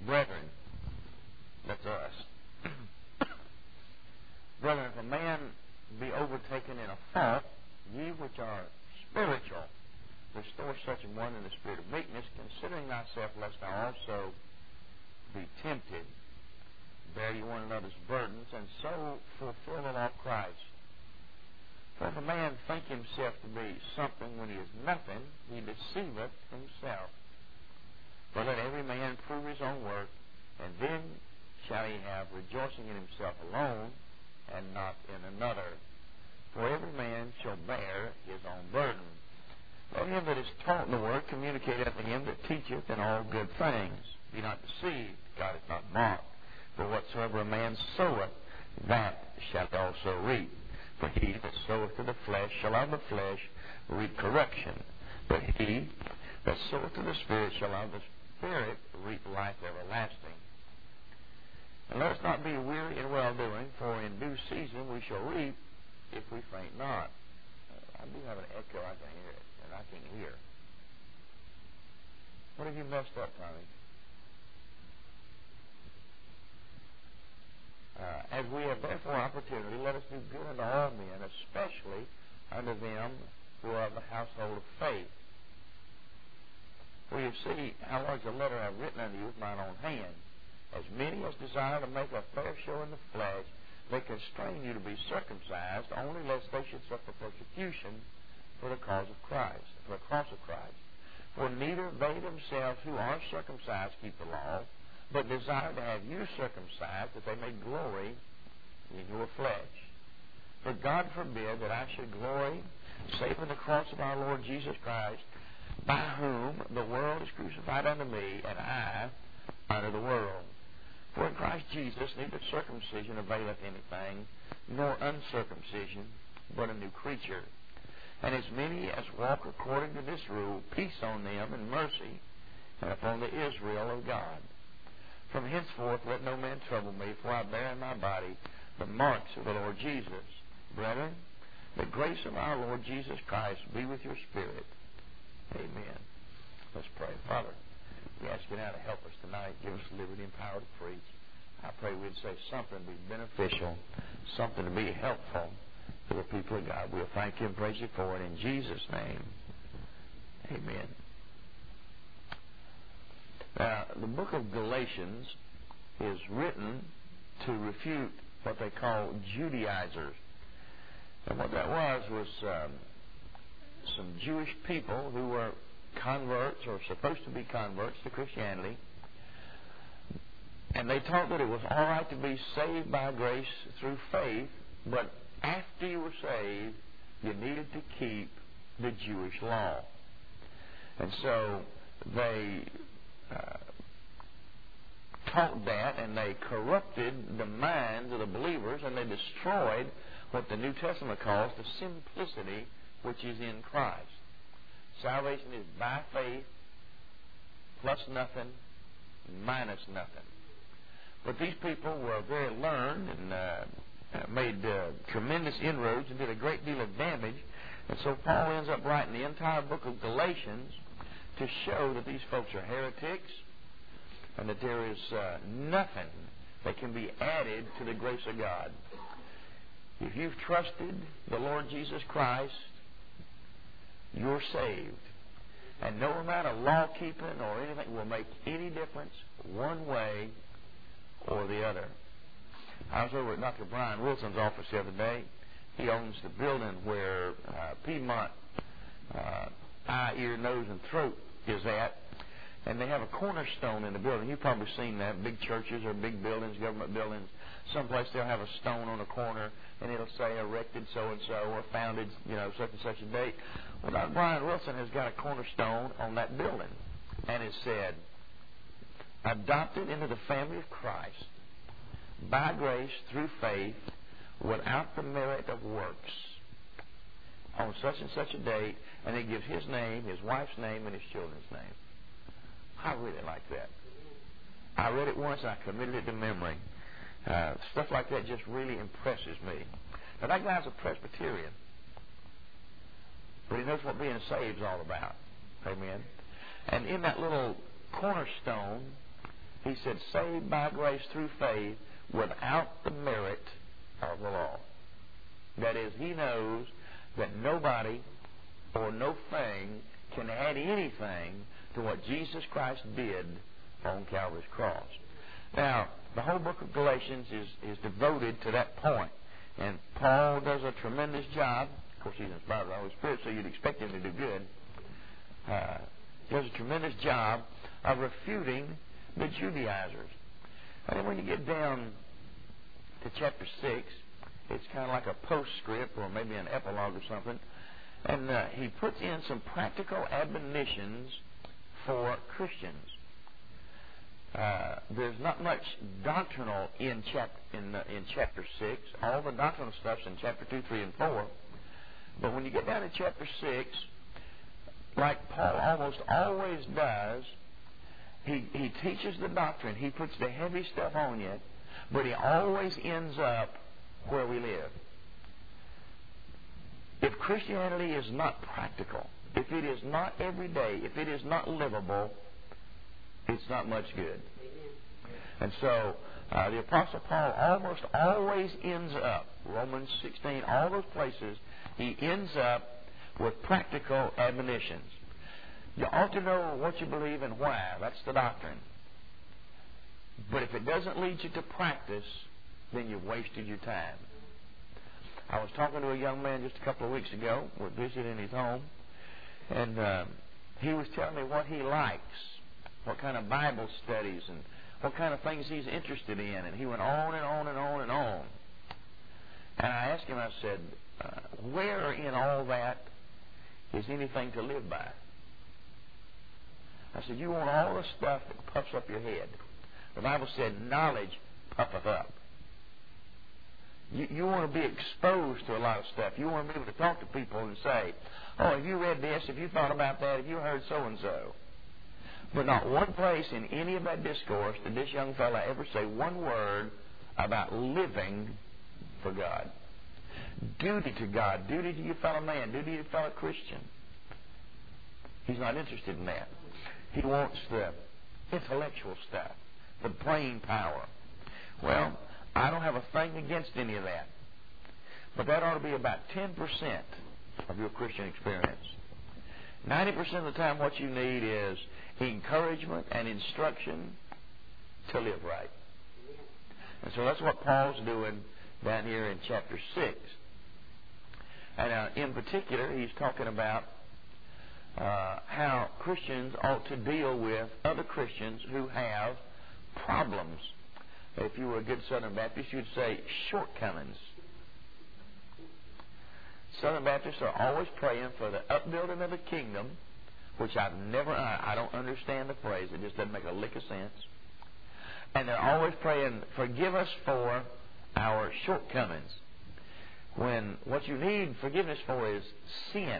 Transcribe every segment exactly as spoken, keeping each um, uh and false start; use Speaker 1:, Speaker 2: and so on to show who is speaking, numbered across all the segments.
Speaker 1: Brethren, that's us. Brethren, if a man be overtaken in a fault, ye which are spiritual, restore such a one in the spirit of meekness, considering thyself, lest thou also be tempted. Bear ye one another's burdens, and so fulfill the law of Christ. For if a man think himself to be something when he is nothing, he deceiveth himself. For let every man prove his own work, and then shall he have rejoicing in himself alone, and not in another. For every man shall bear his own burden. Let him that is taught the word communicate unto him that teacheth in all good things. Be not deceived, God is not mocked. For whatsoever a man soweth, that shall he also reap. For he that soweth to the flesh shall of the flesh reap correction. But he that soweth to the Spirit shall of the Spirit reap life everlasting. And let us not be weary in well-doing, for in due season we shall reap if we faint not. I do have an echo, I can hear it, and I can hear. What have you messed up, Tommy? Uh, as we have therefore opportunity, let us do good unto all men, especially unto them who are of the household of faith. For you see how large a letter I have written unto you with mine own hand. As many as desire to make a fair show in the flesh, they constrain you to be circumcised, only lest they should suffer persecution for the cause of Christ, for the cross of Christ. For neither they themselves who are circumcised keep the law, but desire to have you circumcised, that they may glory in your flesh. For God forbid that I should glory, save in the cross of our Lord Jesus Christ, by whom the world is crucified unto me, and I unto the world. For in Christ Jesus neither circumcision availeth anything, nor uncircumcision, but a new creature. And as many as walk according to this rule, peace on them and mercy, and upon the Israel of God. From henceforth let no man trouble me, for I bear in my body the marks of the Lord Jesus. Brethren, the grace of our Lord Jesus Christ be with your spirit. Amen. Let's pray. Father, we ask you now to help us tonight. Give us liberty and power to preach. I pray we'd say something to be beneficial, something to be helpful to the people of God. We'll thank you and praise you for it in Jesus' name. Amen. Now, the book of Galatians is written to refute what they call Judaizers. And what that was was um, some Jewish people who were converts or supposed to be converts to Christianity. And they taught that it was all right to be saved by grace through faith, but after you were saved, you needed to keep the Jewish law. And so they uh, taught that, and they corrupted the minds of the believers, and they destroyed what the New Testament calls the simplicity which is in Christ. Salvation is by faith, plus nothing, minus nothing. But these people were very learned and uh, made uh, tremendous inroads and did a great deal of damage. And so Paul ends up writing the entire book of Galatians to show that these folks are heretics and that there is uh, nothing that can be added to the grace of God. If you've trusted the Lord Jesus Christ, you're saved. And no amount of law keeping or anything will make any difference one way or the other. I was over at Doctor Brian Wilson's office the other day. He owns the building where uh, Piedmont uh, Eye, Ear, Nose, and Throat is at. And they have a cornerstone in the building. You've probably seen that. Big churches or big buildings, government buildings. Someplace they'll have a stone on the corner, and it'll say erected so-and-so or founded, you know, such and such a date. Well, Doctor Brian Wilson has got a cornerstone on that building. And it said, adopted into the family of Christ by grace through faith without the merit of works on such and such a date, and it gives his name, his wife's name, and his children's name. I really like that. I read it once and I committed it to memory. Uh, stuff like that just really impresses me. Now, that guy's a Presbyterian, but he knows what being saved is all about. Amen. And in that little cornerstone He said, saved by grace through faith without the merit of the law. That is, he knows that nobody or no thing can add anything to what Jesus Christ did on Calvary's cross. Now, the whole book of Galatians is, is devoted to that point. And Paul does a tremendous job. Of course, he's inspired by the Holy Spirit, so you'd expect him to do good. Uh, does a tremendous job of refuting the Judaizers. And then when you get down to chapter six, it's kind of like a postscript or maybe an epilogue or something. And uh, he puts in some practical admonitions for Christians. Uh, there's not much doctrinal in, chap- in, uh, in chapter six. All the doctrinal stuff's in chapter two, three, and four. But when you get down to chapter six, like Paul almost always does, he, he teaches the doctrine. He puts the heavy stuff on you, but he always ends up where we live. If Christianity is not practical, if it is not everyday, if it is not livable, it's not much good. And so uh, the Apostle Paul almost always ends up, Romans sixteen, all those places, he ends up with practical admonitions. You ought to know what you believe and why. That's the doctrine. But if it doesn't lead you to practice, then you've wasted your time. I was talking to a young man just a couple of weeks ago. We're visiting his home. And um, he was telling me what he likes, what kind of Bible studies and what kind of things he's interested in. And he went on and on and on and on. And I asked him, I said, uh, where in all that is anything to live by? I said, you want all the stuff that puffs up your head. The Bible said, knowledge puffeth up. You, you want to be exposed to a lot of stuff. You want to be able to talk to people and say, oh, have you read this? Have you thought about that? Have you heard so-and-so? But not one place in any of that discourse did this young fellow ever say one word about living for God. Duty to God, duty to your fellow man, duty to your fellow Christian. He's not interested in that. He wants the intellectual stuff, the brain power. Well, I don't have a thing against any of that. But that ought to be about ten percent of your Christian experience. ninety percent of the time what you need is encouragement and instruction to live right. And so that's what Paul's doing down here in chapter six. And uh, in particular, he's talking about uh, how Christians ought to deal with other Christians who have problems. If you were a good Southern Baptist, you'd say shortcomings. Southern Baptists are always praying for the upbuilding of the kingdom, which I've never, I, I don't understand the phrase. It just doesn't make a lick of sense. And they're always praying, forgive us for our shortcomings. When what you need forgiveness for is sin.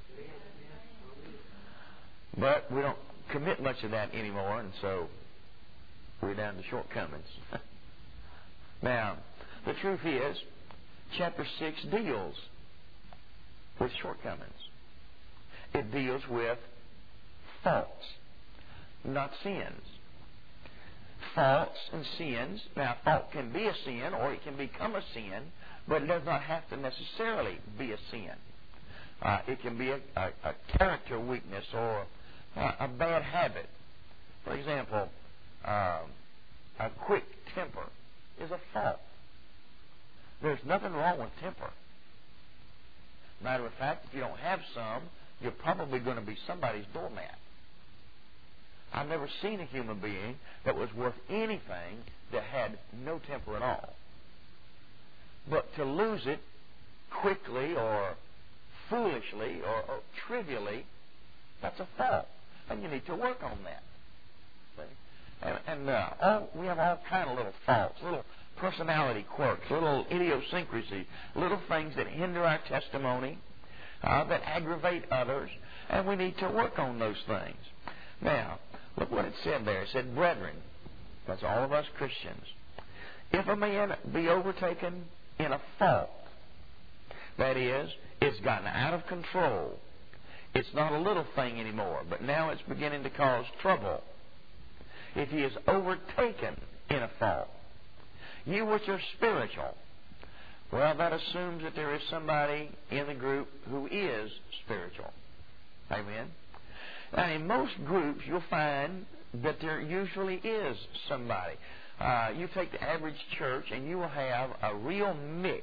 Speaker 1: But we don't commit much of that anymore, and so we're down to shortcomings. Now, the truth is, chapter six deals with shortcomings. It deals with faults, not sins. Faults and sins. Now, fault can be a sin or it can become a sin, but it does not have to necessarily be a sin. Uh, it can be a, a, a character weakness or a, a bad habit. For example, um, a quick temper is a fault. There's nothing wrong with temper. Matter of fact, if you don't have some, you're probably going to be somebody's doormat. I've never seen a human being that was worth anything that had no temper at all. But to lose it quickly or foolishly or, or trivially, that's a fault. And you need to work on that. See? And, and uh, all, we have all kind of little faults, little personality quirks, little idiosyncrasies, little things that hinder our testimony, uh, that aggravate others, and we need to work on those things. Now, look what it said there. It said, brethren, that's all of us Christians, if a man be overtaken in a fault, that is, it's gotten out of control, it's not a little thing anymore, but now it's beginning to cause trouble. if he is overtaken in a fault. You which are spiritual. Well, that assumes that there is somebody in the group who is spiritual. Amen? Now, in most groups, you'll find that there usually is somebody. Uh, you take the average church, and you will have a real mix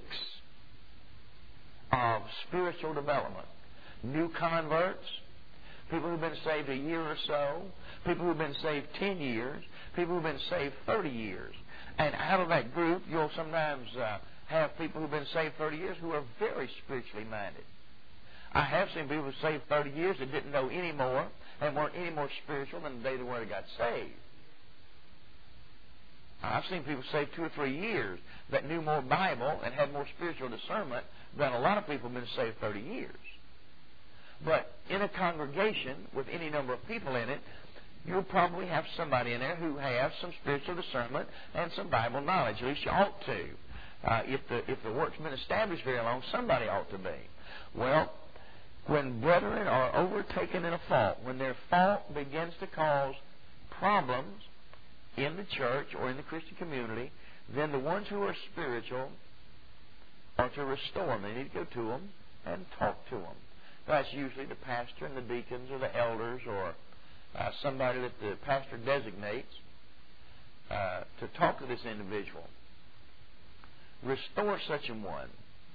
Speaker 1: of spiritual development. New converts, people who've been saved a year or so, people who've been saved ten years, people who've been saved thirty years. And out of that group, you'll sometimes uh, have people who've been saved thirty years who are very spiritually minded. I have seen people who saved thirty years that didn't know any more and weren't any more spiritual than the day they were they got saved. I've seen people saved two or three years that knew more Bible and had more spiritual discernment than a lot of people who've been saved thirty years. But in a congregation with any number of people in it, you'll probably have somebody in there who has some spiritual discernment and some Bible knowledge. At least you ought to. Uh, if the if the work's been established very long, somebody ought to be. Well, when brethren are overtaken in a fault, when their fault begins to cause problems in the church or in the Christian community, then the ones who are spiritual are to restore them. They need to go to them and talk to them. That's usually the pastor and the deacons or the elders or uh, somebody that the pastor designates uh, to talk to this individual. Restore such a one.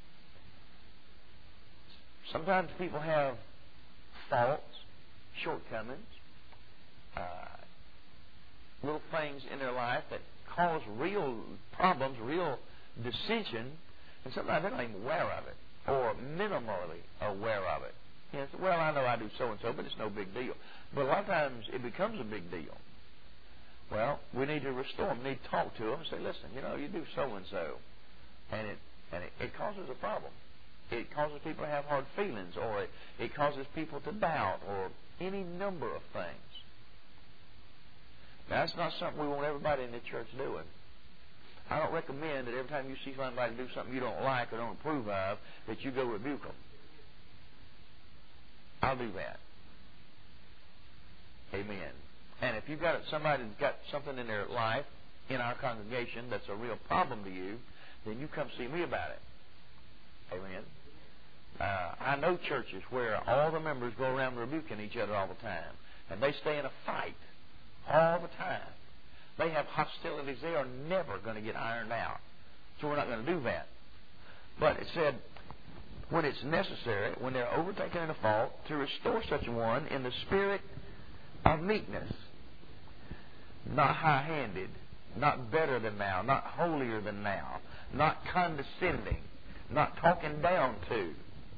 Speaker 1: Sometimes people have faults, shortcomings, uh, little things in their life that cause real problems, real dissension, and sometimes they're not even aware of it or minimally aware of it. You know, well, I know I do so-and-so, but it's no big deal. But a lot of times it becomes a big deal. Well, we need to restore them. We need to talk to them and say, listen, you know, you do so-and-so, and it and it, it causes a problem. It causes people to have hard feelings, or it, it causes people to doubt, or any number of things. Now, that's not something we want everybody in the church doing. I don't recommend that every time you see somebody do something you don't like or don't approve of, that you go rebuke them. I'll do that. Amen. And if you've got somebody that's got something in their life, in our congregation, that's a real problem to you, then you come see me about it. Amen. Uh, I know churches where all the members go around rebuking each other all the time, and they stay in a fight all the time. They have hostilities they are never going to get ironed out. So we're not going to do that. But it said, when it's necessary, when they're overtaken in a fault, to restore such a one in the spirit of meekness, not high-handed, not better than thou, not holier than thou, not condescending, not talking down to.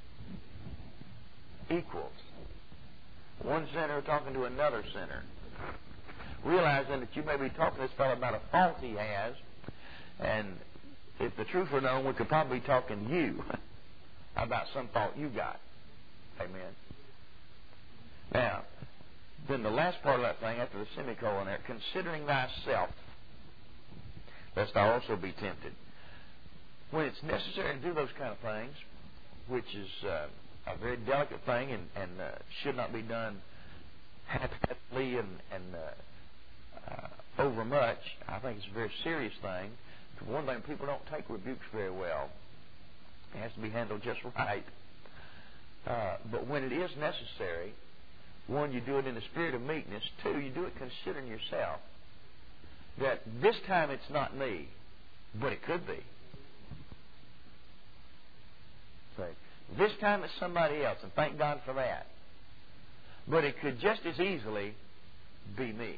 Speaker 1: Equals. One sinner talking to another sinner. Realizing that you may be talking to this fellow about a fault he has, and if the truth were known, we could probably be talking to you about some fault you got. Amen. Now, then the last part of that thing, after the semicolon there, considering thyself, lest thou also be tempted. When it's necessary to do those kind of things, which is uh, a very delicate thing and, and uh, should not be done haphazardly and, and uh, uh, over much, I think it's a very serious thing. For one thing, people don't take rebukes very well. It has to be handled just right. Uh, but when it is necessary, one, you do it in the spirit of meekness. Two, you do it considering yourself. That this time it's not me, but it could be. So, this time it's somebody else, and thank God for that. But it could just as easily be me.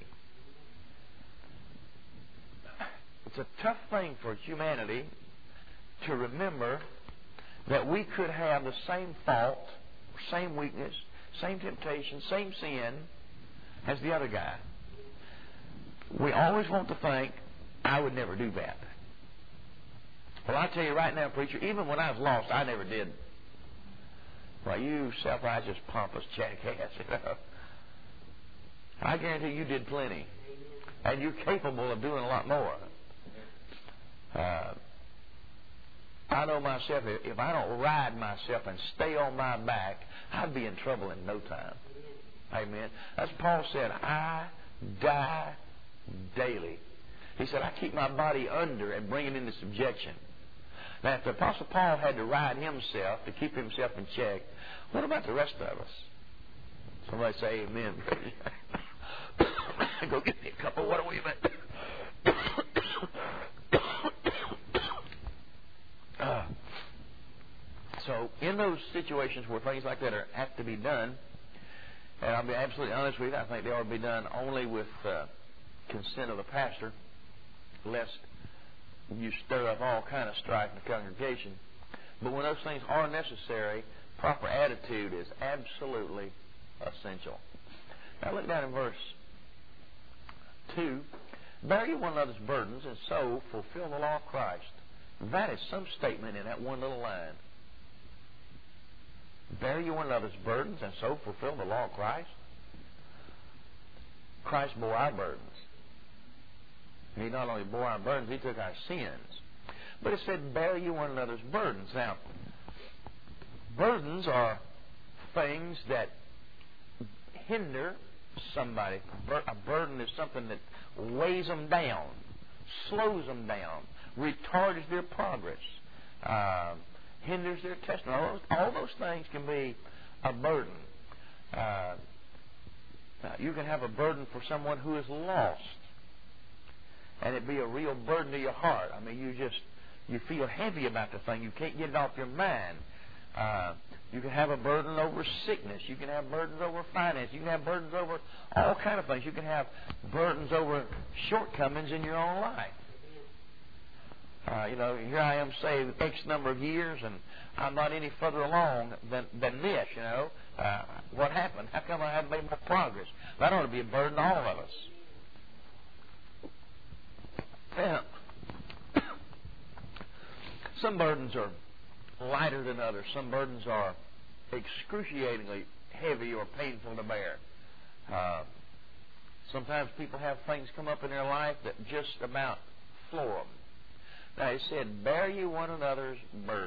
Speaker 1: It's a tough thing for humanity to remember that we could have the same fault, same weakness, same temptation, same sin as the other guy. We always want to think, I would never do that. Well, I tell you right now, preacher, even when I was lost, I never did. Well, you self-righteous, pompous jackass, you know. I guarantee you did plenty. And you're capable of doing a lot more. Uh, I know myself, if I don't ride myself and stay on my back, I'd be in trouble in no time. Amen. As Paul said, I die daily. He said, I keep my body under and bring it into subjection. Now, if the Apostle Paul had to ride himself to keep himself in check, what about the rest of us? Somebody say amen. Go get me a cup of water, will you, man? uh, so, in those situations where things like that are, have to be done, and I'll be absolutely honest with you, I think they ought to be done only with uh, consent of the pastor, lest you stir up all kind of strife in the congregation. But when those things are necessary, proper attitude is absolutely essential. Now look down in verse two. Bear ye one another's burdens, and so fulfill the law of Christ. That is some statement in that one little line. Bear ye one another's burdens, and so fulfill the law of Christ. Christ bore our burdens. He not only bore our burdens, He took our sins. But it said, bear ye one another's burdens. Now, burdens are things that hinder somebody. A burden is something that weighs them down, slows them down, retards their progress, uh, hinders their testimony. All those, all those things can be a burden. Uh, you can have a burden for someone who is lost, and it be a real burden to your heart. I mean, you just you feel heavy about the thing. You can't get it off your mind. Uh, you can have a burden over sickness. You can have burdens over finance. You can have burdens over all kind of things. You can have burdens over shortcomings in your own life. Uh, you know, here I am saved X number of years, and I'm not any further along than, than this, you know. Uh, what happened? How come I haven't made more progress? That ought to be a burden to all of us. Now, some burdens are lighter than others. Some burdens are excruciatingly heavy or painful to bear. Uh, sometimes people have things come up in their life that just about floor them. Now, he said, bear you one another's burdens.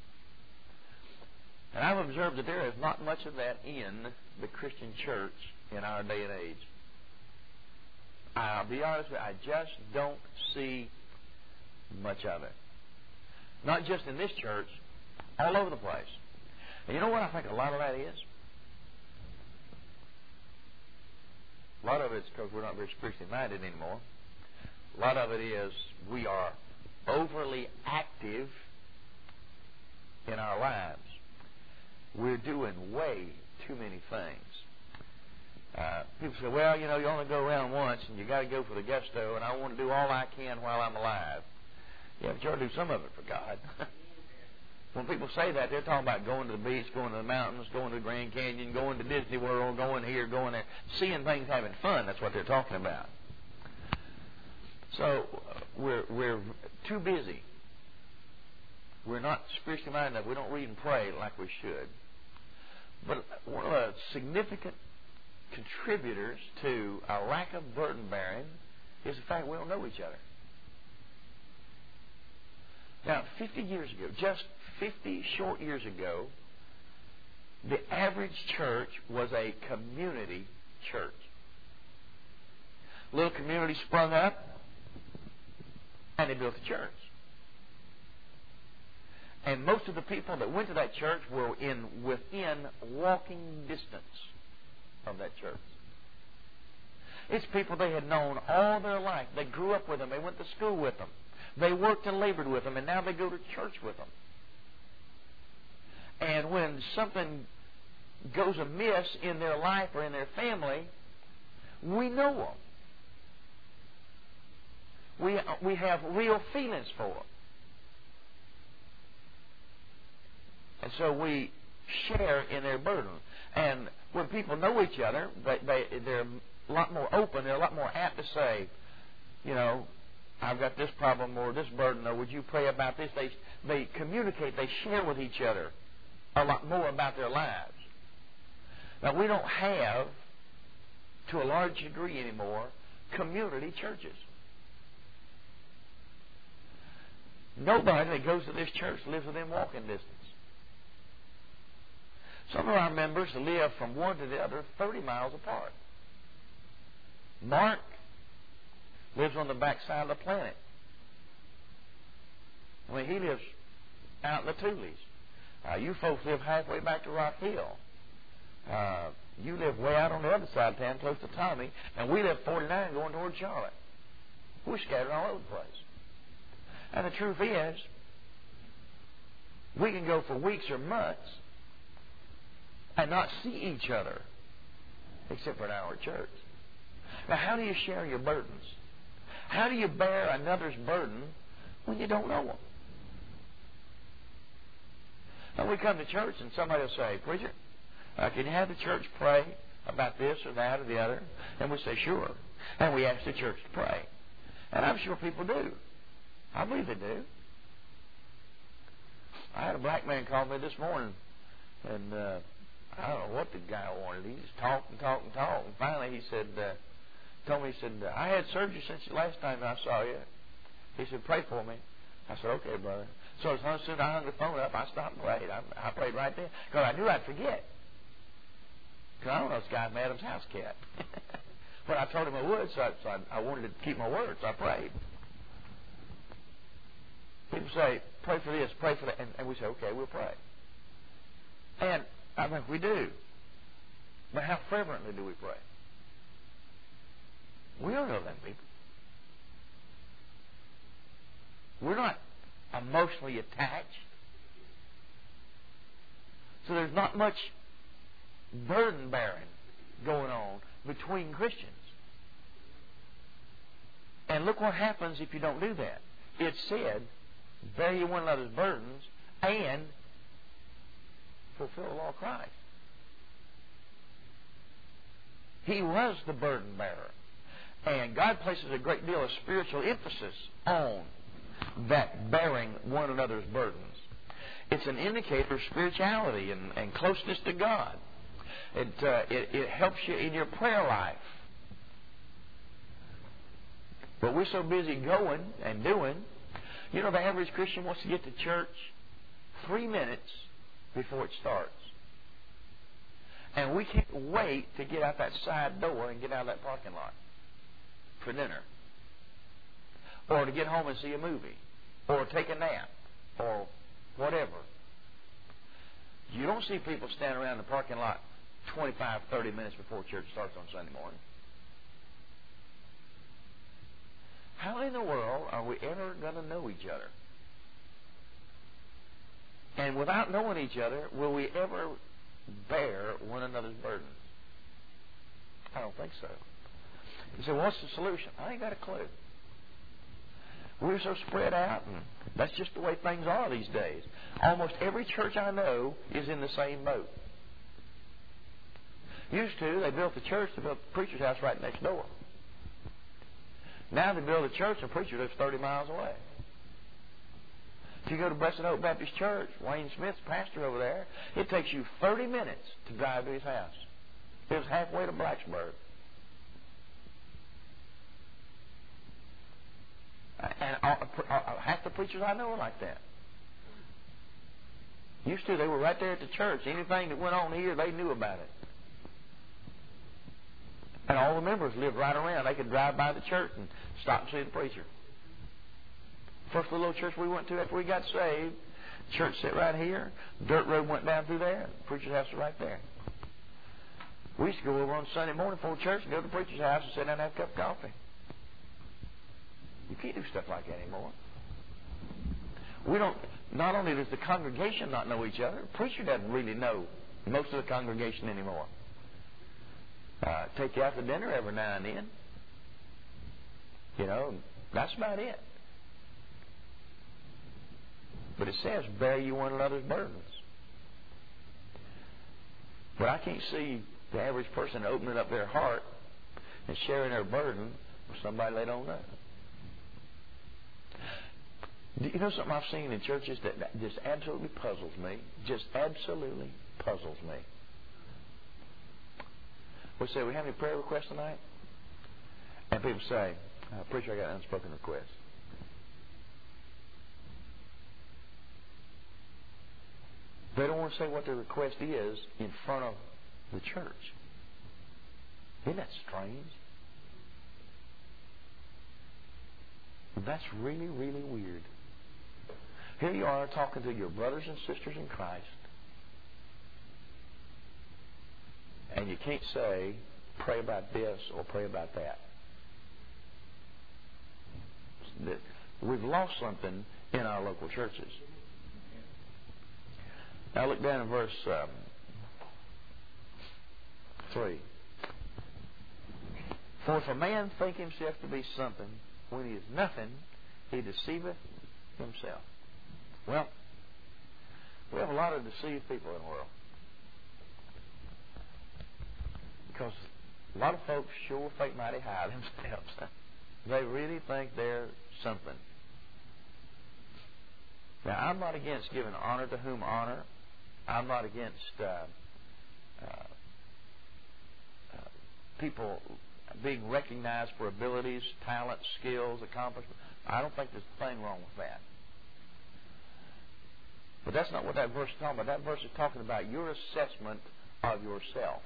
Speaker 1: And I've observed that there is not much of that in the Christian church in our day and age. I'll be honest with you, I just don't see much of it. Not just in this church, all over the place. And you know what I think a lot of that is? A lot of it's because we're not very spiritually minded anymore. A lot of it is we are overly active in our lives. We're doing way too many things. Uh, people say, well, you know, you only go around once and you got to go for the gusto, and I want to do all I can while I'm alive. Yeah, but you ought to do some of it for God. When people say that, they're talking about going to the beach, going to the mountains, going to the Grand Canyon, going to Disney World, going here, going there, seeing things, having fun. That's what they're talking about. So we're we're too busy. We're not spiritually minded enough. We don't read and pray like we should. But one of the significant contributors to our lack of burden bearing is the fact we don't know each other. Now, fifty years ago, just fifty short years ago, the average church was a community church. Little community sprung up, and they built a church. And most of the people that went to that church were in within walking distance of that church. It's people they had known all their life. They grew up with them. They went to school with them. They worked and labored with them, and now they go to church with them. And when something goes amiss in their life or in their family, we know them. We, we have real feelings for them. And so we share in their burden. And when people know each other, they, they, they're a lot more open. They're a lot more apt to say, you know, I've got this problem or this burden, or would you pray about this? They, they communicate. They share with each other a lot more about their lives. Now, we don't have, to a large degree anymore, community churches. Nobody that goes to this church lives within walking distance. Some of our members live from one to the other thirty miles apart. Mark lives on the backside of the planet. I mean, he lives out in the Tules. Uh, you folks live halfway back to Rock Hill. Uh, you live way out on the other side of town, close to Tommy, and we live forty-nine going toward Charlotte. We're scattered all over the place. And the truth is, we can go for weeks or months and not see each other, except for an hour at church. Now, how do you share your burdens? How do you bear another's burden when you don't know them? Now, we come to church and somebody will say, "Preacher, uh, can you have the church pray about this or that or the other?" And we say, "Sure." And we ask the church to pray. And I'm sure people do. I believe they do. I had a black man call me this morning, and uh, I don't know what the guy wanted. He just talked and talked and talked. And finally he said, uh, told me, he said, "I had surgery since the last time I saw you." He said, "Pray for me." I said, "Okay, brother." So as soon as I hung the phone up, I stopped and prayed. I, I prayed right there because I knew I'd forget. Because I don't know this guy's Adam's house cat. But I told him I would, so, I, so I, I wanted to keep my word, so I prayed. People say, "Pray for this, pray for that," and, and we say, "Okay, we'll pray." And I mean, we do. But how fervently do we pray? We don't know them people. We're not emotionally attached. So there's not much burden bearing going on between Christians. And look what happens if you don't do that. It said, "Bear ye one another's burdens and fulfill the law of Christ." He was the burden bearer. And God places a great deal of spiritual emphasis on that bearing one another's burdens. It's an indicator of spirituality and, and closeness to God. It, uh, it, it helps you in your prayer life. But we're so busy going and doing. You know, the average Christian wants to get to church three minutes before it starts. And we can't wait to get out that side door and get out of that parking lot for dinner. Or to get home and see a movie. Or take a nap. Or whatever. You don't see people standing around the parking lot twenty-five, thirty minutes before church starts on Sunday morning. How in the world are we ever going to know each other? And without knowing each other, will we ever bear one another's burdens? I don't think so. You say, "Well, what's the solution?" I ain't got a clue. We're so spread out, and that's just the way things are these days. Almost every church I know is in the same boat. Used to, they built the church, they built the preacher's house right next door. Now they build a church and the preacher lives thirty miles away. If you go to Blessed Hope Baptist Church, Wayne Smith's pastor over there, it takes you thirty minutes to drive to his house. He lives halfway to Blacksburg. And all, all, half the preachers I know are like that. Used to, they were right there at the church. Anything that went on here, they knew about it. And all the members lived right around. They could drive by the church and stop and see the preacher. First little church we went to after we got saved, church sat right here. Dirt road went down through there. The preacher's house was right there. We used to go over on Sunday morning before church and go to the preacher's house and sit down and have a cup of coffee. You can't do stuff like that anymore. We don't. Not only does the congregation not know each other, the preacher doesn't really know most of the congregation anymore. Uh, take you out to dinner every now and then. You know, that's about it. But it says, "Bear you one another's burdens." But I can't see the average person opening up their heart and sharing their burden with somebody they don't know. Do you know something I've seen in churches that, that just absolutely puzzles me? Just absolutely puzzles me. We say, "We have any prayer requests tonight?" And people say, uh, "Preacher, I got an unspoken request." They don't want to say what their request is in front of the church. Isn't that strange? That's really, really weird. Here you are talking to your brothers and sisters in Christ, and you can't say, pray about this or pray about that. We've lost something in our local churches. Now look down in verse um, three. For if a man think himself to be something, when he is nothing, he deceiveth himself. Well, we have a lot of deceived people in the world. Because a lot of folks sure think mighty high themselves. They really think they're something. Now, I'm not against giving honor to whom honor. I'm not against uh, uh, uh, people being recognized for abilities, talents, skills, accomplishments. I don't think there's a thing wrong with that. But that's not what that verse is talking about. That verse is talking about your assessment of yourself.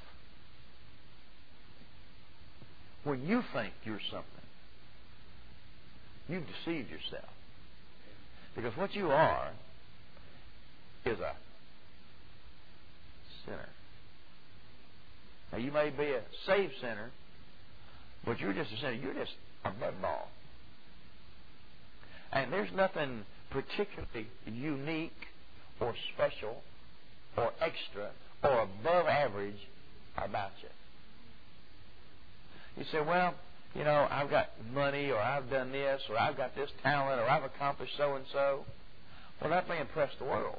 Speaker 1: When you think you're something, you've deceived yourself. Because what you are is a sinner. Now, you may be a saved sinner, but you're just a sinner. You're just a mudball. And there's nothing particularly unique or special or extra or above average about you. You say, well, you know, I've got money, or I've done this, or I've got this talent, or I've accomplished so-and-so. Well, that may impress the world.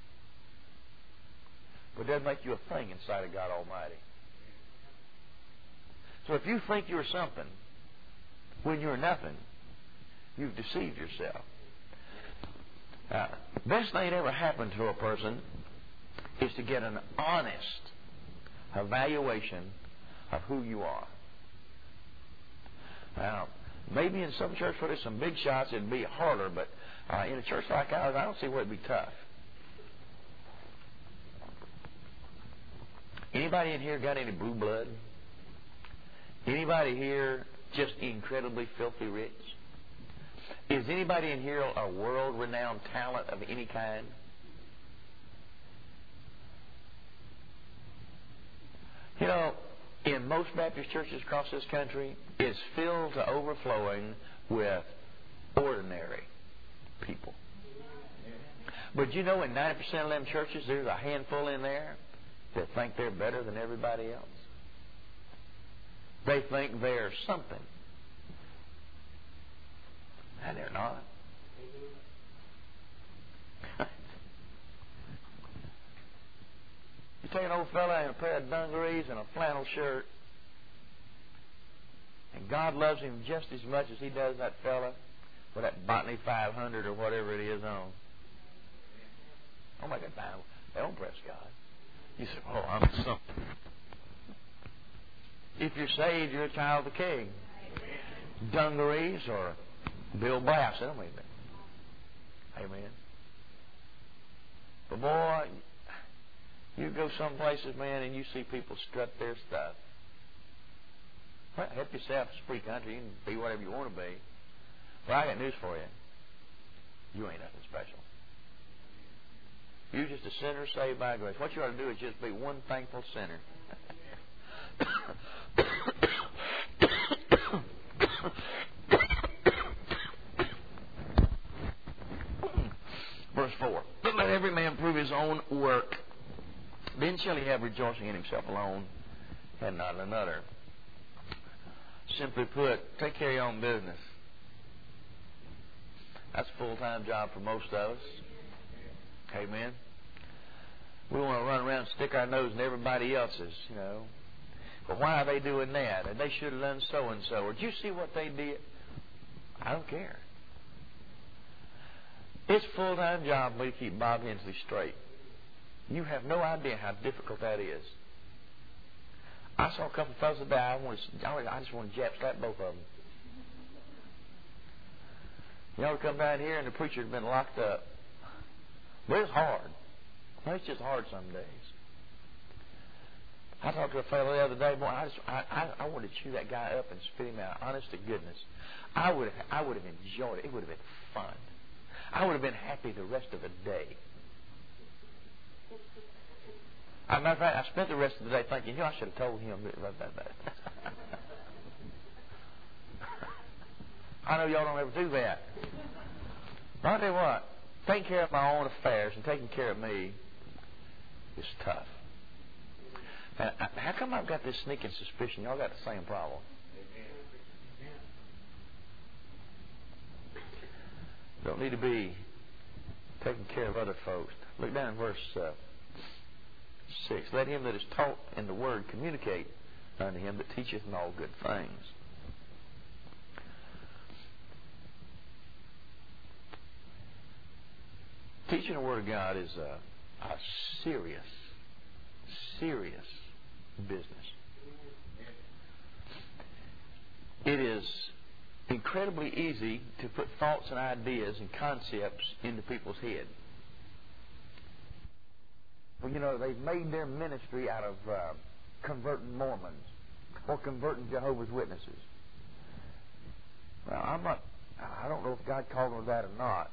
Speaker 1: But it doesn't make you a thing inside of God Almighty. So if you think you're something when you're nothing, you've deceived yourself. Uh, best thing that ever happened to a person is to get an honest evaluation of who you are. Now, maybe in some church where there's some big shots, it'd be harder, but uh, in a church like ours, I don't see where it'd be tough. Anybody in here got any blue blood? Anybody here just incredibly filthy rich? Is anybody in here a world-renowned talent of any kind? You know, in most Baptist churches across this country, it's filled to overflowing with ordinary people. But you know, in ninety percent of them churches, there's a handful in there that think they're better than everybody else. They think they're something. And they're not. You take an old fella in a pair of dungarees and a flannel shirt, and God loves him just as much as He does that fella with that Botany five hundred or whatever it is on. Don't make it bad. They don't impress God. You say, oh, I'm something. If you're saved, you're a child of the King. Dungarees or Bill Blass, they don't mean that. Amen. But boy, you go some places, man, and you see people strut their stuff. Well, help yourself. It's a free country. You can be whatever you want to be. But I got news for you. You ain't nothing special. You're just a sinner saved by grace. What you ought to do is just be one thankful sinner. Verse four. But let every man prove his own work. Then shall he have rejoicing in himself alone and not in another. Simply put, take care of your own business. That's a full-time job for most of us. Amen. We want to run around and stick our nose in everybody else's, you know. But why are they doing that? And they should have done so-and-so. Or did you see what they did? I don't care. It's a full-time job for me to keep Bob Hensley straight. You have no idea how difficult that is. I saw a couple of fellas today. I, want to, I just want to jab slap both of them. You know, to come down here and the preacher had been locked up. But it's hard. Well, it's just hard some days. I talked to a fellow the other day. Boy, I, just, I, I, I wanted to chew that guy up and spit him out. Honest to goodness. I would have, I would have enjoyed it. It would have been fun. I would have been happy the rest of the day. As a matter of fact, I spent the rest of the day thinking, you know, I should have told him that. that, that. I know y'all don't ever do that. But I'll tell you what, taking care of my own affairs and taking care of me is tough. And how come I've got this sneaking suspicion y'all got the same problem? Don't need to be taking care of other folks. Look down in verse uh, six. Let him that is taught in the word communicate unto him that teacheth in all good things. Teaching the Word of God is a, a serious, serious business. It is incredibly easy to put thoughts and ideas and concepts into people's head. Well, you know, they've made their ministry out of uh, converting Mormons or converting Jehovah's Witnesses. Well, I'm not, I don't know if God called them that or not.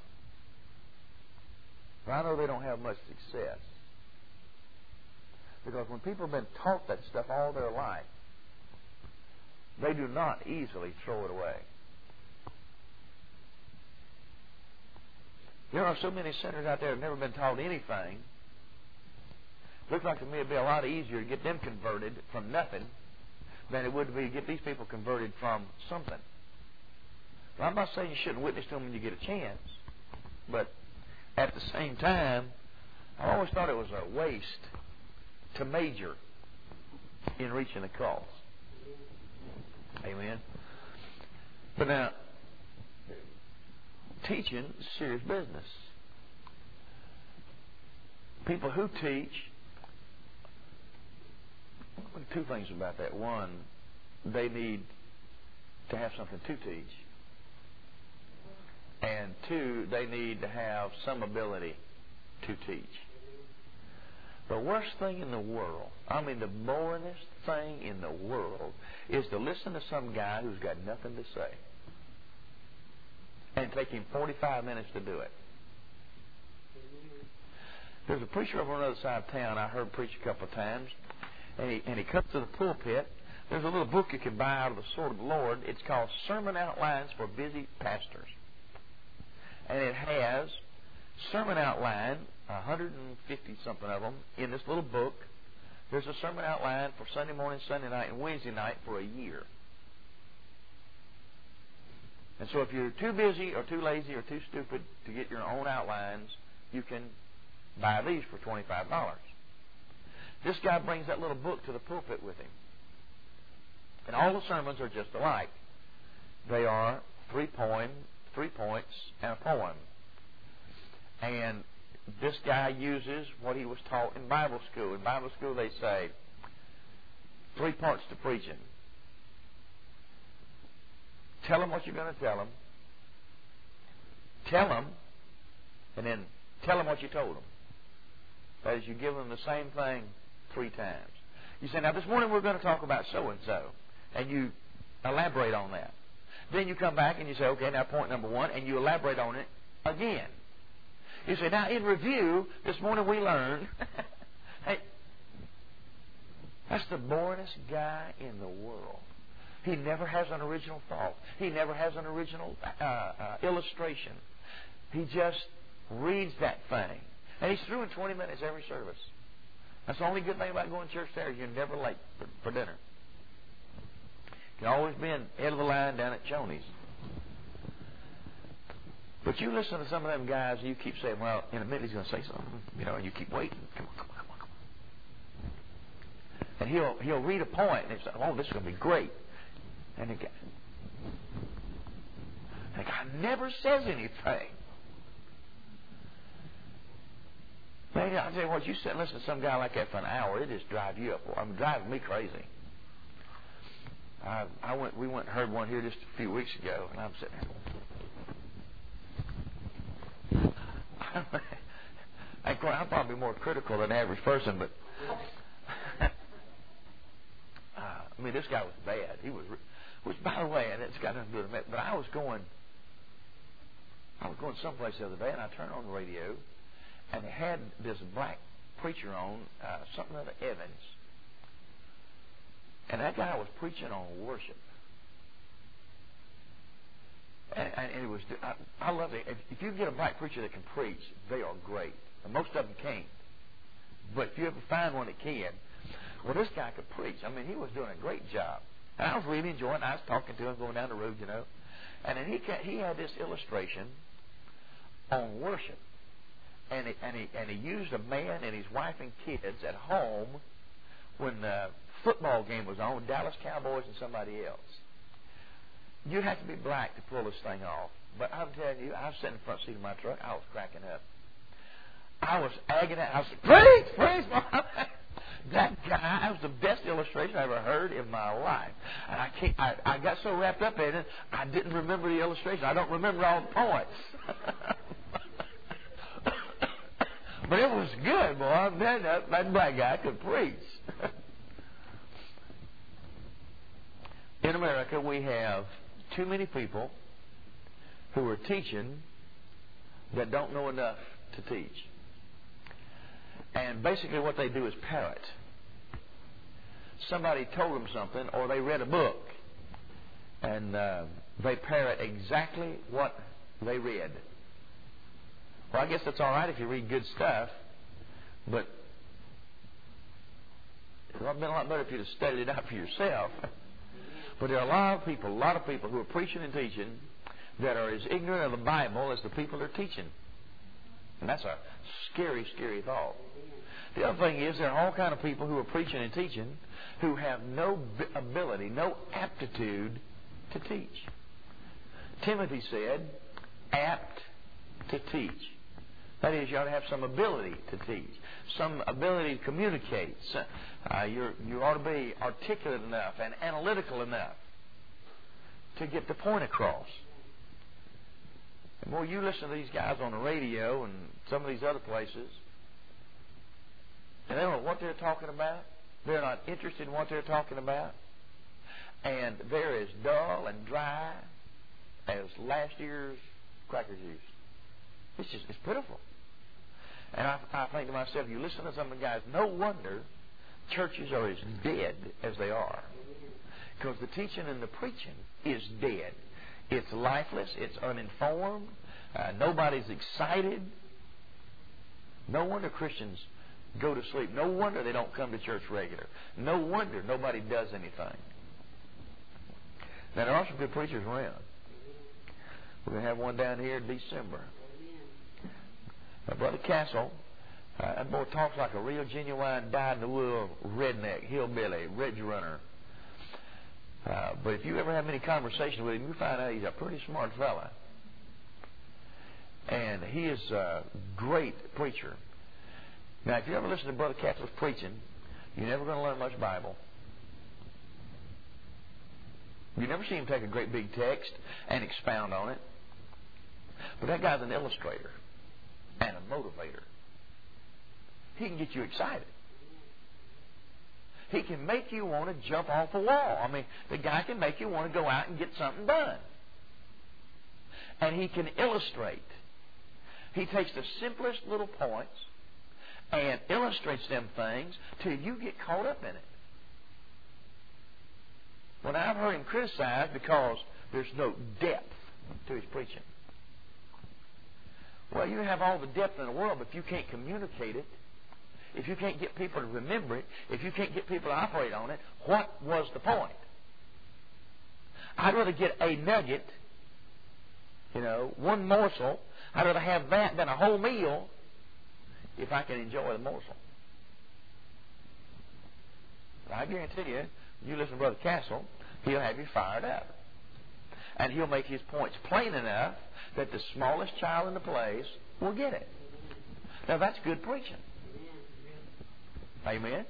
Speaker 1: But I know they don't have much success. Because when people have been taught that stuff all their life, they do not easily throw it away. There are so many sinners out there who have never been taught anything. Looks like to me it'd be a lot easier to get them converted from nothing than it would be to get these people converted from something. Well, I'm not saying you shouldn't witness to them when you get a chance, but at the same time, I always thought it was a waste to major in reaching the cause. Amen. But now, teaching is serious business. People who teach, two things about that. One, they need to have something to teach. And two, they need to have some ability to teach. The worst thing in the world, I mean the boringest thing in the world, is to listen to some guy who's got nothing to say and take him forty-five minutes to do it. There's a preacher over on the other side of town I heard preach a couple of times, and he, and he comes to the pulpit. There's a little book you can buy out of the Sword of the Lord. It's called Sermon Outlines for Busy Pastors. And it has sermon outline, one hundred fifty something of them, in this little book. There's a sermon outline for Sunday morning, Sunday night, and Wednesday night for a year. And so if you're too busy or too lazy or too stupid to get your own outlines, you can buy these for twenty-five dollars. This guy brings that little book to the pulpit with him. And all the sermons are just alike. They are three poems, three points, and a poem. And this guy uses what he was taught in Bible school. In Bible school they say, three parts to preaching. Tell them what you're going to tell them. Tell them, and then tell them what you told them. That is, you give them the same thing three times. You say, now this morning we're going to talk about so-and-so. And you elaborate on that. Then you come back and you say, okay, now point number one, and you elaborate on it again. You say, now in review, this morning we learned. Hey, that's the boringest guy in the world. He never has an original thought. He never has an original uh, uh, illustration. He just reads that thing. And he's through in twenty minutes every service. That's the only good thing about going to church there. You're never late for, for dinner. You can always be in head of the line down at Choney's. But you listen to some of them guys, and you keep saying, well, in a minute he's going to say something, you know, and you keep waiting. Come on, come on, come on, come on. And he'll he'll read a point, and he'll say, oh, this is going to be great. And the guy, the guy never says anything. Man, I tell you what, you sit and listen to some guy like that for an hour, it just drives you up. I mean, driving me crazy. I, I went, we went and heard one here just a few weeks ago, and I'm sitting there. I'm probably more critical than the average person, but uh, I mean, this guy was bad. He was. Which, by the way, and it's got nothing to do with it, but I was going, I was going someplace the other day, and I turned on the radio, and they had this black preacher on, uh, something of Evans, and that guy was preaching on worship. And, and it was, I, I love it. If, if you get a black preacher that can preach, they are great. And most of them can't. But if you ever find one that can, well, this guy could preach. I mean, he was doing a great job. And I was really enjoying it. I was talking to him going down the road, you know. And then he he had this illustration on worship. And he, and, he, and he used a man and his wife and kids at home when the football game was on, Dallas Cowboys and somebody else. You have to be black to pull this thing off. But I'm telling you, I was sitting in the front seat of my truck. I was cracking up. I was agonized. I was like, praise, praise, Mom. That guy, that was the best illustration I ever heard in my life. And I can't, I, I got so wrapped up in it, I didn't remember the illustration. I don't remember all the points. But it was good, boy. I'm telling you, that black guy could preach. In America, we have too many people who are teaching that don't know enough to teach. And basically what they do is parrot. Somebody told them something, or they read a book, and uh, they parrot exactly what they read. Well, I guess that's all right if you read good stuff, but it would have been a lot better if you'd have studied it out for yourself. But there are a lot of people, a lot of people who are preaching and teaching that are as ignorant of the Bible as the people they're teaching. And that's a scary, scary thought. The other thing is there are all kind of people who are preaching and teaching who have no ability, no aptitude to teach. Timothy said, apt to teach. That is, you ought to have some ability to teach, some ability to communicate. Uh, you're, you ought to be articulate enough and analytical enough to get the point across. And boy, you listen to these guys on the radio and some of these other places, and they don't know what they're talking about. They're not interested in what they're talking about. And they're as dull and dry as last year's cracker juice. It's just, it's pitiful. And I, I think to myself, you listen to some of the guys, no wonder churches are as dead as they are. Because the teaching and the preaching is dead. It's lifeless. It's uninformed. Uh, nobody's excited. No wonder Christians go to sleep. No wonder they don't come to church regular. No wonder nobody does anything. Now, there are some good preachers around. We're going to have one down here in December. Now, Brother Castle, uh, that boy talks like a real genuine dyed-in-the-wool redneck, hillbilly, ridge runner. Uh, but if you ever have any conversation with him, you find out he's a pretty smart fella. And he is a great preacher. Now, if you ever listen to Brother Castle's preaching, you're never going to learn much Bible. You never see him take a great big text and expound on it. But that guy's an illustrator and a motivator. He can get you excited. He can make you want to jump off a wall. I mean, the guy can make you want to go out and get something done. And he can illustrate. He takes the simplest little points and illustrates them things till you get caught up in it. Well, now, I've heard him criticized because there's no depth to his preaching. Well, you have all the depth in the world, but if you can't communicate it, if you can't get people to remember it, if you can't get people to operate on it, what was the point? I'd rather get a nugget, you know, one morsel. I'd rather have that than a whole meal if I can enjoy the morsel. But I guarantee you, you listen to Brother Castle, he'll have you fired up. And he'll make his points plain enough that the smallest child in the place will get it. Now, that's good preaching. Amen?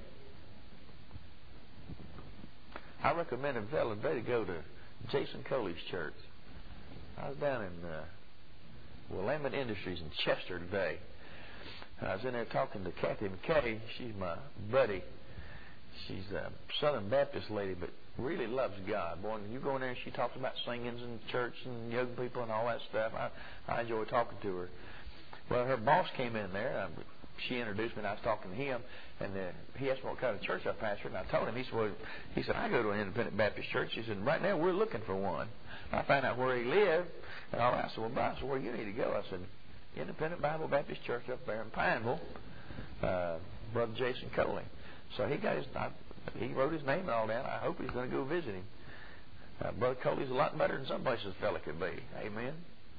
Speaker 1: I recommend a fellow today to go to Jason Coley's church. I was down in uh, Willamette Industries in Chester today. I was in there talking to Kathy McKay. She's my buddy. she's a Southern Baptist lady, but really loves God. Boy, when you go in there and she talks about singings in church and young people and all that stuff, I, I enjoy talking to her. Well, her boss came in there. Um, she introduced me, and I was talking to him, and uh, he asked me what kind of church I pastored, and I told him. He said, well, he said, I go to an independent Baptist church. He said, right now we're looking for one. I found out where he lived, and all that. I said, well, Bob, so where do you need to go? I said, Independent Bible Baptist Church up there in Pineville, uh, Brother Jason Coley. So he got his, I, he wrote his name and all down. I hope he's going to go visit him. Uh, Brother Coley's a lot better than some places a fella could be. Amen.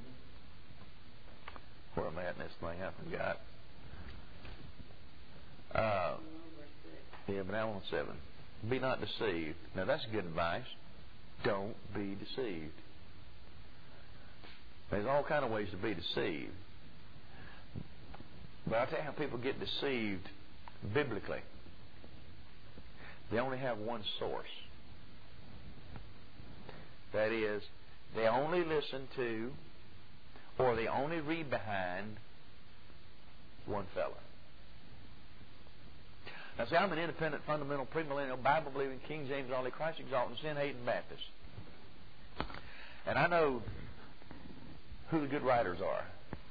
Speaker 1: Where am I at in this thing? I forgot. Uh, yeah, but now on seven. Be not deceived. Now that's good advice. Don't be deceived. There's all kind of ways to be deceived. But I'll tell you how people get deceived biblically. They only have one source. That is, they only listen to or they only read behind one fella. Now, see, I'm an independent, fundamental, premillennial, Bible-believing, King James only, Christ-exalting, sin-hating Baptist. And I know who the good writers are.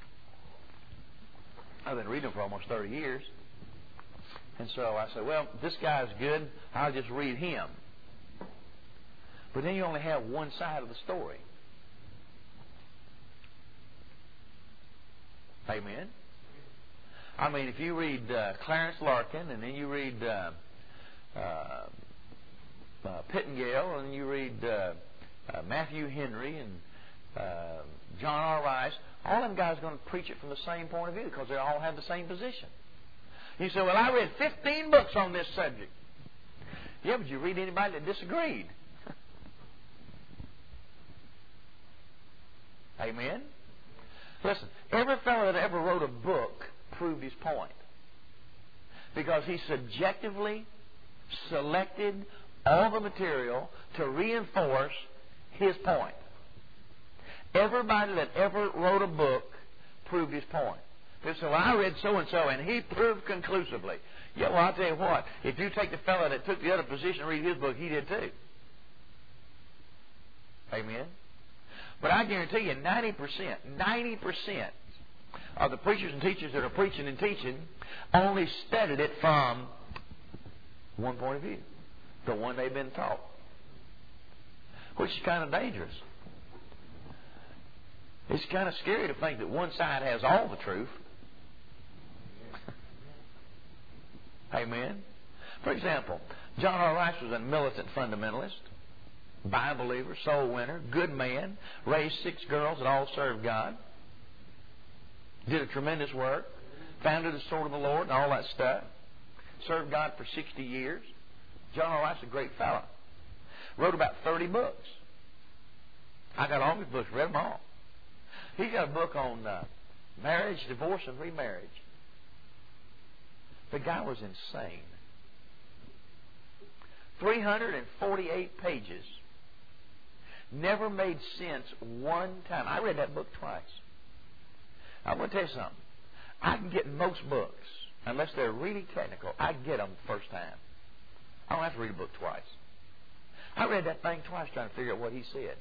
Speaker 1: I've been reading them for almost thirty years. And so I say, well, this guy's good. I'll just read him. But then you only have one side of the story. Amen? I mean, if you read uh, Clarence Larkin, and then you read uh, uh, uh, Pittengale, and you read uh, uh, Matthew Henry, and uh, John R. Rice, all them guys are going to preach it from the same point of view because they all have the same position. You say, well, I read fifteen books on this subject. Yeah, but you read anybody that disagreed? Amen? Listen, every fellow that ever wrote a book proved his point. Because he subjectively selected all the material to reinforce his point. Everybody that ever wrote a book proved his point. They say, well, I read so-and-so, and he proved conclusively. Yeah, well, I'll tell you what. If you take the fellow that took the other position and read his book, he did too. Amen? But I guarantee you, ninety percent, ninety percent of the preachers and teachers that are preaching and teaching only studied it from one point of view, the one they've been taught, which is kind of dangerous. It's kind of scary to think that one side has all the truth. Amen? For example, John R. Rice was a militant fundamentalist, Bible believer, soul winner, good man, raised six girls that all served God, did a tremendous work, founded the Sword of the Lord and all that stuff, served God for sixty years. John R. Rice is a great fellow. Wrote about thirty books. I got all his books, read them all. He's got a book on uh, marriage, divorce, and remarriage. The guy was insane. three hundred forty-eight pages. Never made sense one time. I read that book twice. I'm going to tell you something. I can get most books, unless they're really technical, I can get them the first time. I don't have to read a book twice. I read that thing twice trying to figure out what he said.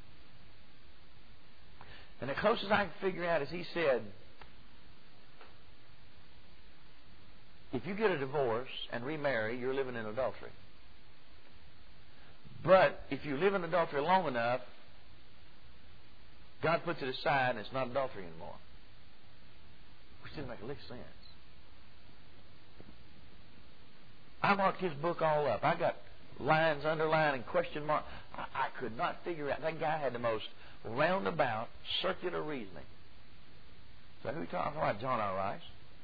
Speaker 1: And the closest I can figure out is he said, if you get a divorce and remarry, you're living in adultery. But if you live in adultery long enough, God puts it aside and it's not adultery anymore. Which didn't make a lick of sense. I marked his book all up. I got lines underlined and question mark. I, I could not figure out. That guy had the most roundabout, circular reasoning. So who are you talking about? John R. Rice.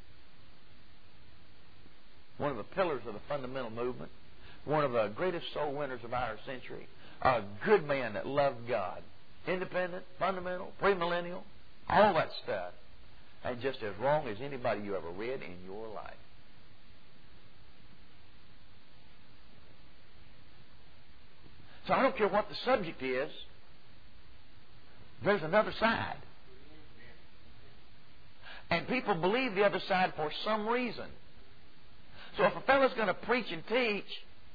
Speaker 1: One of the pillars of the fundamental movement. One of the greatest soul winners of our century. A good man that loved God. Independent, fundamental, premillennial, all that stuff. And just as wrong as anybody you ever read in your life. So I don't care what the subject is. There's another side. And people believe the other side for some reason. So if a fellow's going to preach and teach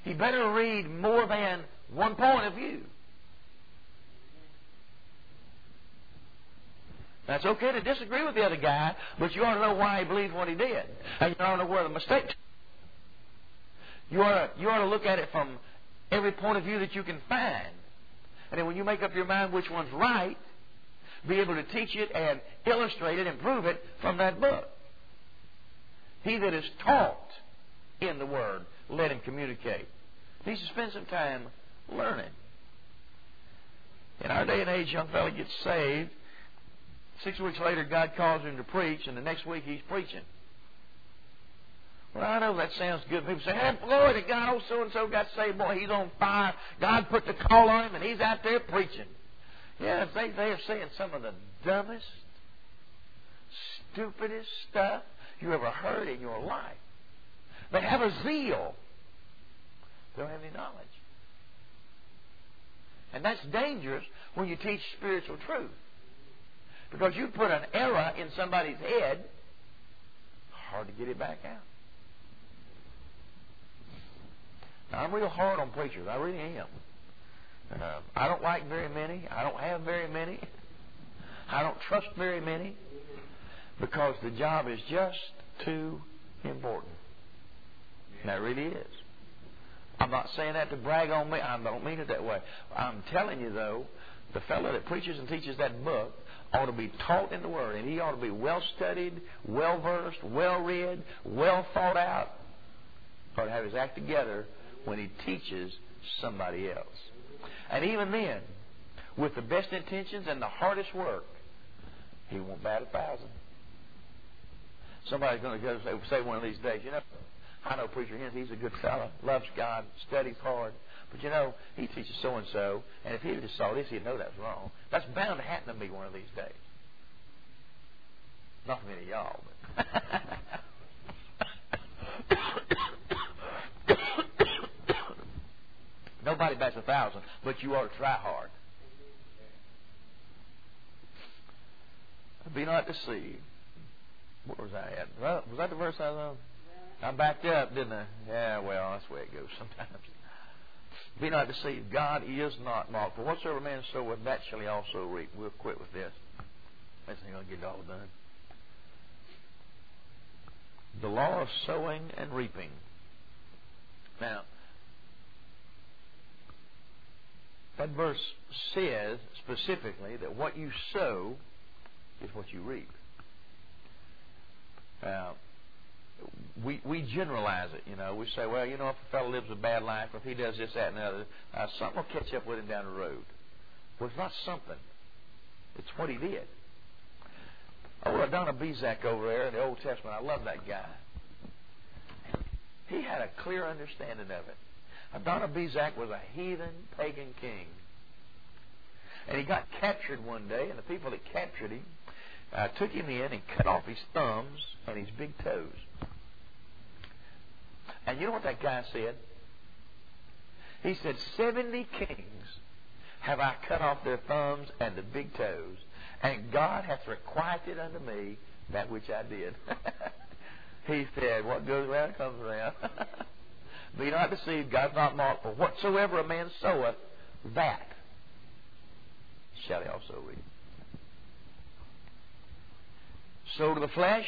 Speaker 1: He better read more than one point of view. Now, it's okay to disagree with the other guy, but you ought to know why he believed what he did. And you ought to know where the mistakes. You ought to, you ought to look at it from every point of view that you can find. And then when you make up your mind which one's right, be able to teach it and illustrate it and prove it from that book. He that is taught in the Word, let him communicate. He needs to spend some time learning. In our day and age, a young fellow gets saved. Six weeks later, God calls him to preach, and the next week he's preaching. Well, I know that sounds good. People say, hey, glory to God, oh, so-and-so got saved. Boy, he's on fire. God put the call on him, and he's out there preaching. Yeah, they, they are saying some of the dumbest, stupidest stuff you ever heard in your life. They have a zeal. They don't have any knowledge. And that's dangerous when you teach spiritual truth. Because you put an error in somebody's head, hard to get it back out. Now, I'm real hard on preachers. I really am. Uh, I don't like very many. I don't have very many. I don't trust very many. Because the job is just too important. And that really is. I'm not saying that to brag on me. I don't mean it that way. I'm telling you, though, the fellow that preaches and teaches that book ought to be taught in the Word. And he ought to be well studied, well versed, well read, well thought out. Ought to have his act together when he teaches somebody else. And even then, with the best intentions and the hardest work, he won't bat a thousand. Somebody's going to go say, say one of these days, you know, I know Preacher Hens, he's a good fellow, loves God, studies hard. But, you know, he teaches so-and-so, and if he just saw this, he'd know that's wrong. That's bound to happen to me one of these days. Not many of y'all, but... Nobody bats a thousand, but you ought to try hard. Be not deceived. Where was I at? Was that the verse I was on? I backed up, didn't I? Yeah, well, that's the way it goes sometimes. Be not deceived. God is not mocked. For whatsoever man soweth, that shall he also reap. We'll quit with this. This ain't going to get it all done. The law of sowing and reaping. Now, that verse says specifically that what you sow is what you reap. Now, we we generalize it, you know. We say, well, you know, if a fellow lives a bad life, or if he does this, that, and the other, uh, something will catch up with him down the road. Well, it's not something. It's what he did. Oh, Donna Bezak over there in the Old Testament, I love that guy. He had a clear understanding of it. Adonai Bezak was a heathen, pagan king. And he got captured one day, and the people that captured him uh, took him in and cut off his thumbs and his big toes. And you know what that guy said? He said, seventy kings have I cut off their thumbs and the big toes, and God hath requited unto me that which I did. He said, what goes around comes around. Be not deceived, God's not mocked. For whatsoever a man soweth, that shall he also reap. Sow to the flesh,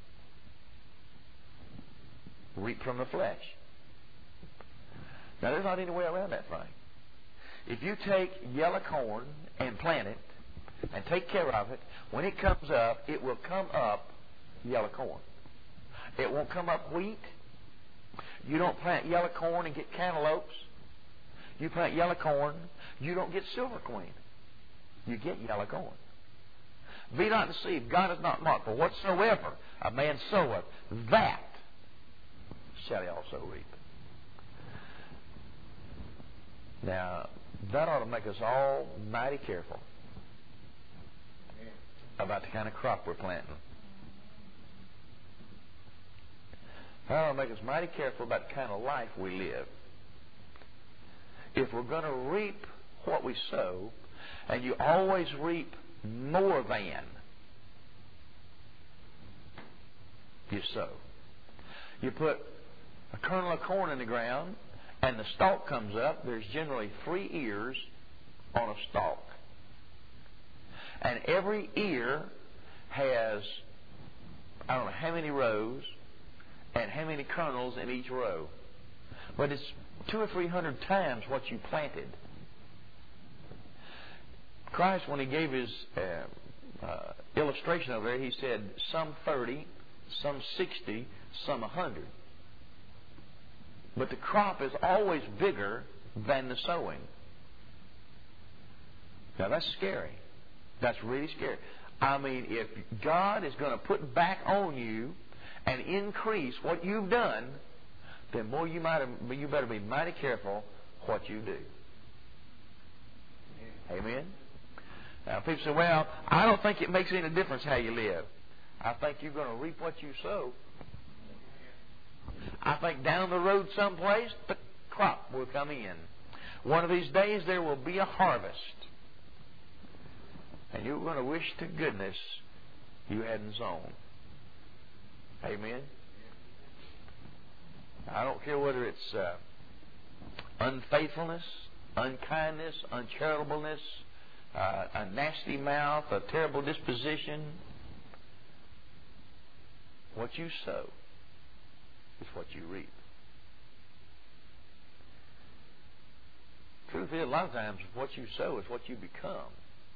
Speaker 1: reap from the flesh. Now, there's not any way around that thing. If you take yellow corn and plant it and take care of it, when it comes up, it will come up yellow corn. It won't come up wheat. You don't plant yellow corn and get cantaloupes. You plant yellow corn, you don't get silver queen. You get yellow corn. Be not deceived, God is not mocked. For whatsoever a man soweth, that shall he also reap. Now, that ought to make us all mighty careful about the kind of crop we're planting. That ought to make us mighty careful about the kind of life we live. If we're going to reap what we sow, and you always reap more than you sow. You put a kernel of corn in the ground, and the stalk comes up, there's generally three ears on a stalk. And every ear has, I don't know how many rows and how many kernels in each row. But it's two or three hundred times what you planted. Christ, when He gave His uh, uh, illustration over there, He said some thirty, some sixty, some a hundred. But the crop is always bigger than the sowing. Now that's scary. That's really scary. I mean, if God is going to put back on you and increase what you've done, then boy, you might have, you better be mighty careful what you do. Amen? Now, people say, well, I don't think it makes any difference how you live. I think you're going to reap what you sow. I think down the road someplace, the crop will come in. One of these days, there will be a harvest. And you're going to wish to goodness you hadn't sown. Amen? I don't care whether it's uh, unfaithfulness, unkindness, uncharitableness, uh, a nasty mouth, a terrible disposition. What you sow is what you reap. Truth is, a lot of times what you sow is what you become.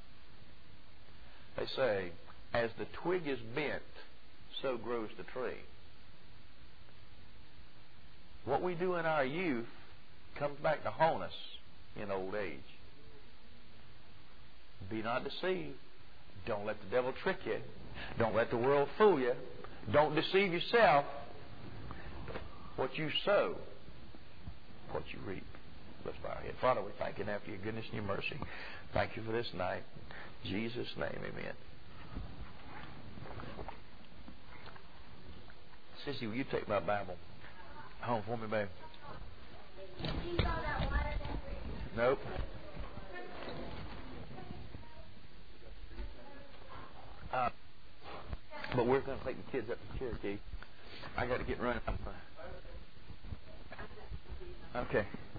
Speaker 1: They say, as the twig is bent, so grows the tree. What we do in our youth comes back to haunt us in old age. Be not deceived. Don't let the devil trick you. Don't let the world fool you. Don't deceive yourself. What you sow, what you reap. Let's bow our head. Father, we thank you now for your goodness and your mercy. Thank you for this night. In Jesus' name, amen. Sissy, will you take my Bible home for me, babe? Nope. Uh, but we're going to take the kids up to Cherokee. I got to get running. Okay.